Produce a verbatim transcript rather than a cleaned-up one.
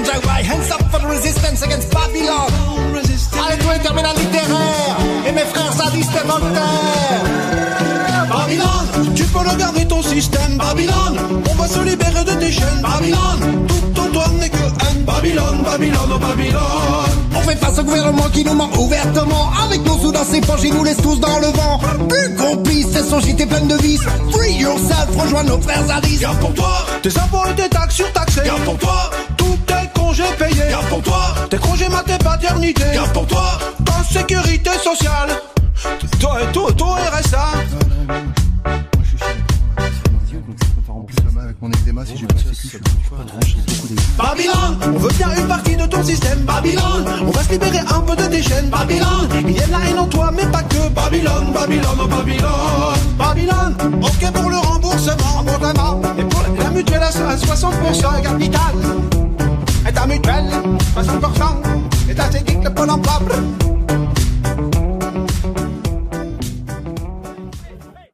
Ganja, why? Hands up for the resistance against Babylon. Allez, toi, les terminales littéraires, et mes frères sadistes et Voltaire. Babylone, tu peux regarder ton système, Babylone. On va se libérer de tes chaînes, Babylone. Tout autour n'est que haine, Babylone, Babylone, oh Babylone. On fait face au gouvernement qui nous ment ouvertement. Avec nos sous dans ses poches, il nous laisse tous dans le vent. Plus complice, c'est son gîte pleine de vices. Free yourself, rejoins nos frères zadistes. Garde pour toi tes impôts et tes taxes surtaxées. Garde pour toi tous tes congés payés. Garde pour toi tes congés mat et paternité. Garde pour toi ta sécurité sociale. Toi et tout, ton R S A. Avec mon eczéma, si j'ai pas sécu, je suis pas tranché beaucoup des... Babylone, on veut bien une partie de ton système, Babylone. On va se libérer un peu de tes chaînes, Babylone. Il y a de la haine en toi, mais pas que. Babylone, Babylone, oh Babylone. Babylone, ok pour le remboursement, remboursement. Et pour la mutuelle à soixante pour cent capital.